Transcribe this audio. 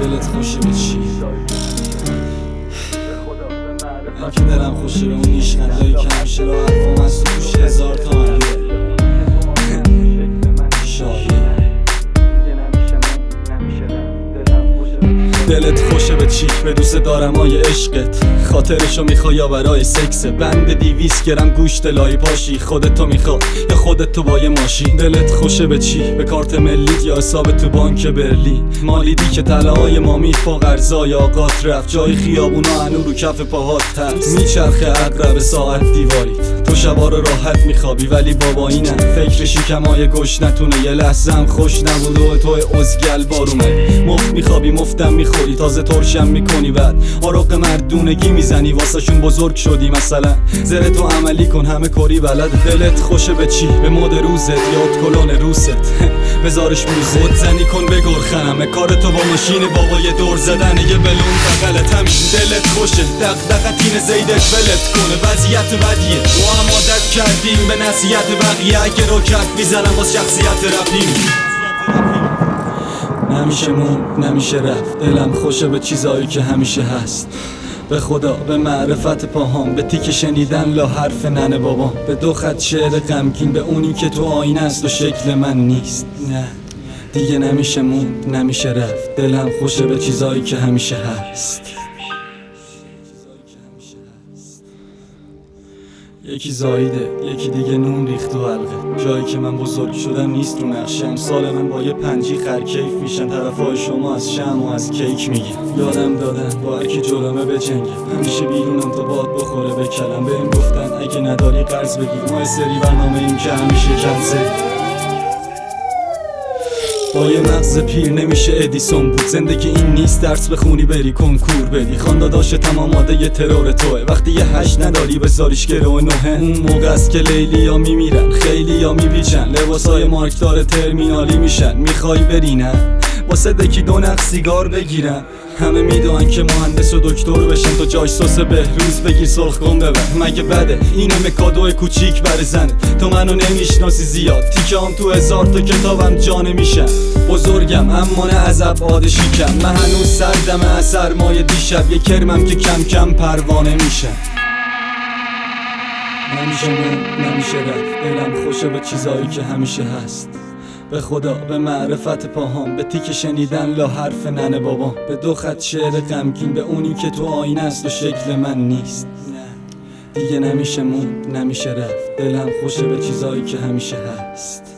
دلت خوشه به چی؟ من که دلم خوشه به اون نیشخندایی که همیشه را حرفام از تو توش 1000 تومن دلت خوشه به چی؟ به دوست دارم های عشقت خاطرشو میخوای یا برای سکسه؟ بند 200 گرم گوشت لای پاشی خودتو میخواد یا خودتو با یه ماشین؟ دلت خوشه به چی؟ به کارت ملیت یا حساب تو بانک برلین؟ مالیدی که طلعای ما میفا قرضای آقات رفت جای خیابونا هنو رو کف پاهات هست میچرخه عقرب ساعت دیواریت تو شبا رو راحت میخوابی ولی بابا اینم فکر شکمای گوش نتونه یه لحظه هم خوش نبود و توی ازگل بارومه مفت میخوابی مفتم میخوری تازه ترشم میکنی بعد آرق مردونگی میزنی واسهشون بزرگ شدی مثلا زره تو عملی کن همه کاری بلد دلت خوشه به چی؟ به مد روزت یا کلون روست بذارش موزه خود زنی کن بگر خنمه کارتو با ماشین بابا یه دور زدن یه بلون بغلت همین دلت خوشه دغدغتین زیدت ولت کنه وضعیت بدیه ما هم عادت کردیم به نصیحت بقیه اگه روکت میزنم باز شخصیت رفتیم نمیشه موند نمیشه رفت دلم خوشه به چیزایی که همیشه هست به خدا به معرفت پاهام به تیک شنیدن لا حرف ننه بابام به 2 خط شعر غمگین به اونی که تو آینه است و شکل من نیست نه دیگه نمیشه موند نمیشه رفت دلم خوشه به چیزایی که همیشه هست یکی زایده یکی دیگه نون ریخت تو حلقه جایی که من بزرگ شدم نیست رو نقشه امسال من با یه پنجی خرکیف میشن طرفای شما از شم و از کیک میگن یادم دادن با هرکی جلومه بجنگم همیشه بیرونم تا باد بخوره بکلم بهم گفتن اگه نداری قرض بگیر ما سری برنامه ایم که همیشه کنسه با یه مغز پیر نمیشه ادیسون بود زندگی این نیست درس بخونی بری کنکور بدی خانداداش تمام ماده یه ترور توه وقتی یه 8 نداری بذاریش گرو 9 اون موقع است که لیلی ها میمیرن خیلی یا میپیچن لباسای مارکدار ترمینالی میشن میخوای بری نه واسه دکی 2 نخ سیگار بگیرن همه میدونن که مهندس و دکتر بشن تو جاش سس بهروز بگیر سرخ کن ببر مگه بده این همه کادو کوچیک بر زنت تو منو نمیشناسی زیاد تیکه هم تو 1000 تا کتابم جانه میشم بزرگم اما نه از ابعاد شیکم من هنوز سردم از سرمای دیشب یه کرمم که کم کم پروانه میشه نمیشه موند نمیشه رفت دلم خوشه به چیزایی که همیشه هست به خدا به معرفت پاهام به تیک شنیدن لا حرف ننه بابام به 2 خط شعر غمگین به اونی که تو آینه است و شکل من نیست دیگه نمیشه موند نمیشه رفت دلم خوشه به چیزایی که همیشه هست